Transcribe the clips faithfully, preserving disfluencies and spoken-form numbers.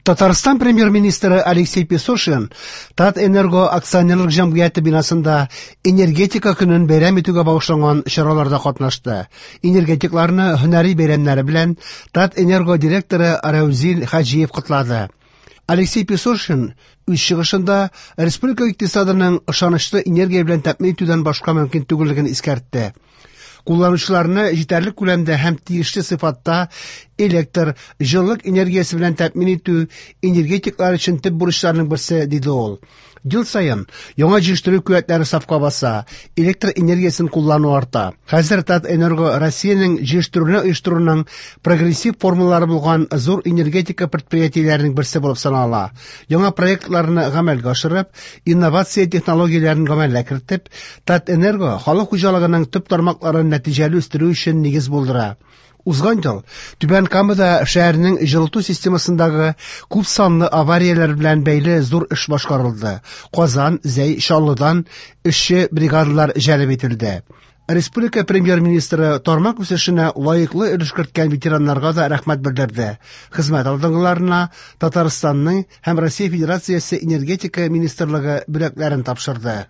Татарстан премьер-министры Алексей Песошин Татэнерго акционерлык җәмгыяте бинасында энергетика көнен бәйрәм итүгә багышланган чараларда катнашты. Энергетикларны һөнәри бәйрәмнәре белән Татэнерго директоры Раузил Хаҗиев котлады. Алексей Песошин үз чыгышында республика икътисадының ышанычлы энергия белән тәэмин итүдән башка мөмкин түгеллеген искәртте. Кулланучыларны җитәрлек күләмдә һәм тиешле сыйфатта электр, җылылык энергиясе белән тәэмин итү энергетиклар өчен төп бурычларның берсе, диде ул. Ел саен яңа җитештерү куәтләре сафка баса, электр энергиясын куллану арта. Хәзер Татэнерго Россиянең җитештерүне оештыруның прогрессив формалары булган зур энергетика предприятиеләренең берсе булып санала. Яңа проектларны гамәлгә ашырып, инновация технологияләрен гамәлгә кертеп, Татэнерго халык хуҗалыгының төп тармакларын нәтиҗәле үстерү өчен нигез булдыра. Узган ел Түбән Камада шәһәрнең җылыту системасындагы күп санлы аварияләр белән бәйле зур эш башкарылды. Казан, Зәй, Чаллыдан эшче бригадалар җәлеп ителде. Республика премьер-министры тармак үсешенә лаеклы өлеш керткән ветераннарга да рәхмәт белдерде. Хезмәт алдынгыларына Татарстанның һәм Россия Федерациясе энергетика министрлыгы бүләкләрен тапшырды.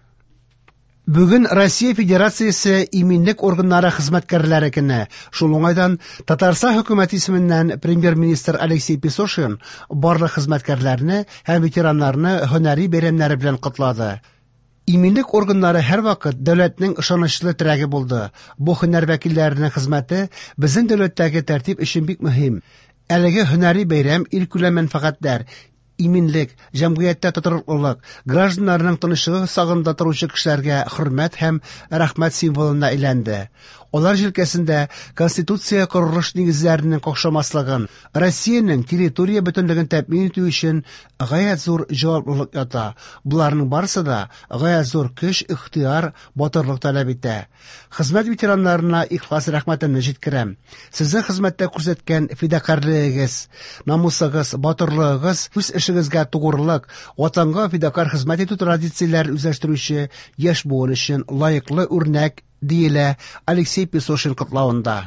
Бүген Россия Федерациясе иминлек органнары хезмәткәрләре көне. Шул уңайдан Татарстан хөкүмәте исеменнән премьер-министр Алексей Песошин барлык хезмәткәрләрне һәм ветераннарны һөнәри бәйрәмнәре белән котлады. Иминлек органнары һәрвакыт дәүләтнең ышанычлы терәге булды. Бу һөнәр вәкилләренең хезмәте безнең дәүләттәге тәртип өчен бик мөһим. Әлеге һөнәри бәйрәм ил күләм мәнфәгатьләр, иминлек, җәмгыятьтә тотырлык, гражданнарның тынычлыгы сагында торучы кешеләргә хөрмәт һәм рәхмәт символына әйләнде. Алар җилкәсендә Конституция корылыш нигезләренең какшамаслыгын, Россиянең территория бөтенлеген тәэмин итү өчен гаять зур җаваплылык ята. Буларның барысы да гаять зур көч, ихтыяр, батырлык таләп итә. Хезмәт ветераннарына ихлас рәхмәтемне җиткерәм. Сезнең хезмәттә күрсәткән фидакарлыгыгыз, намусыгыз, батырлыгыгыз, үз эшегезгә тугрылык, ватанга фидакар хезмәт итү традицияләрен үзләштерүче яшь буын өчен лаеклы үрнәк, диелә Алексей Песошин котлавында.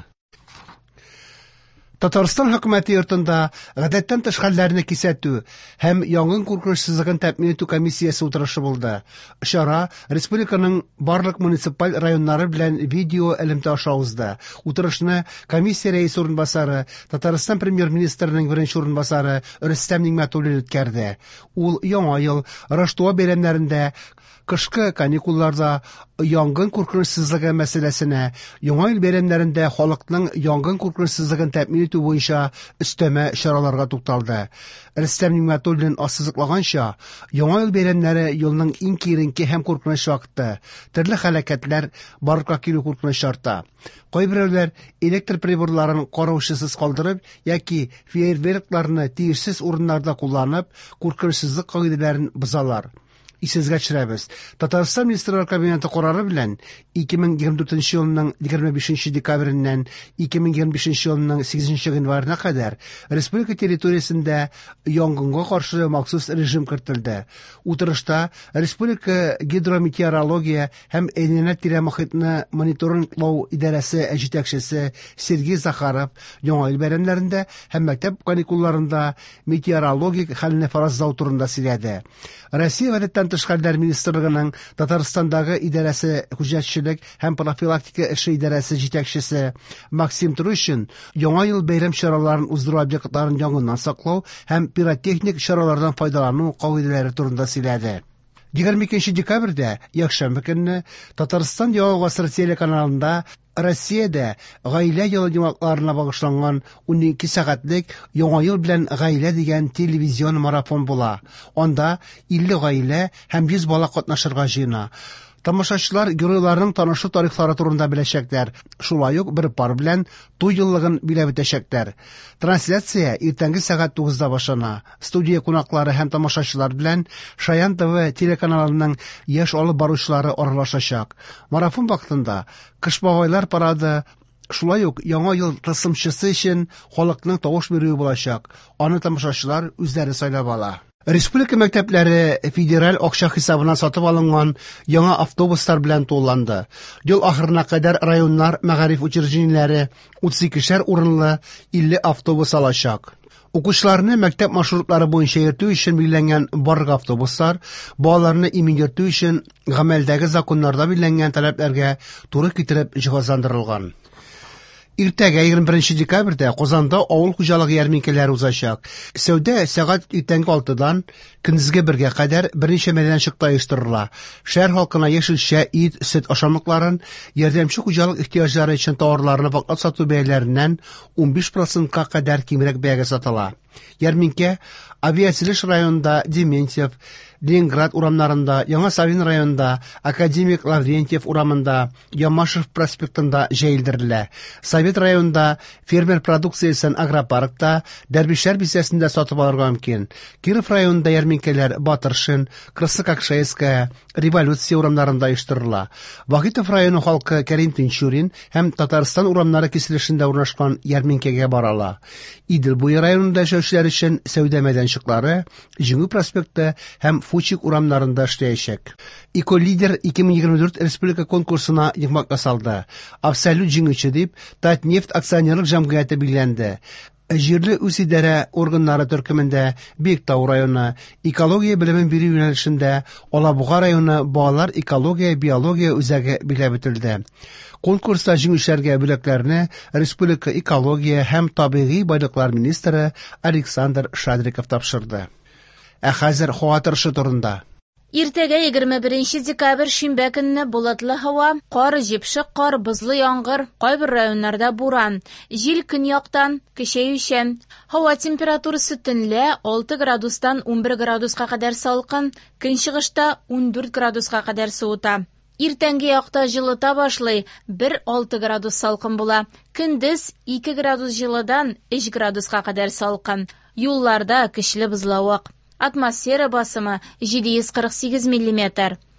Татарстан хөкүмәте йортында гадәттән тыш хәлләрне кисәтү һәм янгын куркынычсызлыгын тәэмин итү комиссиясе утырышы булды. Чара республиканың барлык муниципаль районнары белән видео элемтә аша узды. Утырышны комиссия рәисе урынбасары, Татарстан премьер-министрының беренче урынбасары Рөстәм Нигъмәтуллин үткәрде. Ул яңа ел Раштуа бәйрәмнәрендә, кышкы каникулларда янгын куркынычсызлыгы мәсьәләсенә, яңа ел бәйрәмнәрендә халыкның янгын куркынычсызлыгын тәэмин итү буенча өстәмә чараларга тукталды. Рөстәм Нигъмәтуллин ассызыклаганча, яңа ел бәйрәмнәре елның иң киеренке һәм куркыныч вакыты. Төрле һәлакәтләр барлыкка килү куркыныч арта. Кайберәүләр электр приборларын караучысыз калдырып яки фейерверкларны тиешсез урыннарда кулланып, куркынычсызлык кагыйдәләрен бозалар. Исезгә төшерәбез. Татарстан Министрлар Кабинеты карары белән ике мең егерме дүртенче елның егерме бишенче декабреннән ике мең егерме бишенче елның сигезенче январына кадәр республика территориясендә янгынга каршы махсус режим кертелде. Утырышта республика гидрометеорология һәм әйләнә-тирә мохитны мониторинглау идарәсе җитәкчесе Сергей Захаров яңа ел бәйрәмнәрендә һәм мәктәп каникулларында метеорологик хәлне фаразлау турында сөйләде. Россия гадәттән тыш хәлләр министрлыгының Татарстандагы идарәсе хуҗәтчелек һәм профилактика эше идарәсе җитәкчесе Максим Трущин яңа ел бәйрәм чараларын уздыру объектларын янгыннан саклау һәм пиротехник чаралардан файдалану кагыйдәләре турында сөйләде. егерме икенче декабрьдә, якшәмбе көнне, Татарстан Яңа гасыр телеканалында Россиядә гаилә елы йомгакларына багышланган унике сәгатьлек яңа ел белән гаилә дигән телевизион марафон була. Анда илле гаилә һәм йөз бала катнашырга җыена. Тамашачылар геройларның танышу тарихлары турында беләчәкләр. Шулай ук бер пар белән туй еллыгын биләп үтәчәкләр. Трансляция иртәнге сәгать тугызда башлана. Студия кунаклары һәм тамашачылар белән Шаян ТВ телеканалының яшь алып баручылары аралашачак. Марафон вакытында кыш бабайлар парады, шулай ук яңа ел тылсымчысы өчен халыкның тавыш бирүе булачак. Аны тамашачылар үзләре сайлап ала. Республика мәктәпләре федераль акча хисабына сатып алынган яңа автобуслар белән тулланды. Ел ахырына кадәр районнар мәгариф учреждениеләре утыз икешәр урынлы илле автобус алачак. Укучыларны мәктәп маршрутлары буенча йөртү өчен билгеләнгән барлык автобуслар, балаларны имин йөртү өчен гамәлдәге законнарда билгеләнгән таләпләргә туры китереп җиһазландырылган. Иртәгә егерме беренче декабрьдә Казанда авыл хуҗалыгы ярминкәләре узачак. Сәүдә сәгать иртәнге алтыдан көндезге бергә кадәр берничә мәйданчыкта оештырыла. Шәһәр халкына яшелчә, ит, сөт ашамлыкларын, ярдәмче хуҗалык ихтыяҗлары өчен товарларны ваклап сату бәяләреннән ун биш процентка кадәр кимрәк бәягә сатыла. Ярминкә Авиацилеш районында Дементьев, Ленинград урамнарында, Яңа Савин районында, Академик Лаврентьев урамында, Ямашев проспектында җәелдерелә. Совет районында фермер продукциясен агропаркта, Дәрбишәр бистәсендә сатып алырга мөмкин. Киров районында ярминкәләр Батыршин, Красокакшаевская, Революция урамнарында оештырыла. Вахитов районы халкы Кәрим Тинчурин һәм Татарстан урамнары киселешендә урнашкан ярминкәгә барала. Идел буе районында яшәүчеләр өчен сәүдә мәйданчыклары Җиңү проспекты һәм Фучик урамнарында эшләячәк. Эколидер ике мең егерме дүрт республика конкурсына йомгак ясалды. Абсолют җиңүче дип Татнефть акционерлык җәмгыяте билгеләнде. Җирле үзидарә органнары төркемендә Биектау районы, экология белемен бирү юнәлешендә Алабуга районы балалар экология биология үзәге билгеләп үтелде. Конкурста җиңүчеләргә бүләкләрне республика экология һәм табигый байлыклар министры Александр Шадриков тапшырды. Ә хәзер һава торышы турында. Иртәгә егерме беренче декабрь шимбә көнне болытлы һава, кар, җепшек кар, бозлы яңгыр, кайбер районнарда буран. Җил көньяктан көчәючән. Һава температурасы төнлә алты градустан ун бер градуска кадәр салкын, көнчыгышта ун дүрт градуска кадәр суыта. Иртәнге якта җылыта башлый, бер алты градус салкын була. Көндез ике градус җылыдан өч градуска кадәр салкын. Юлларда көчле бозлавык. Атмосфера басымы җиде йөз кырык сигез миллиметр.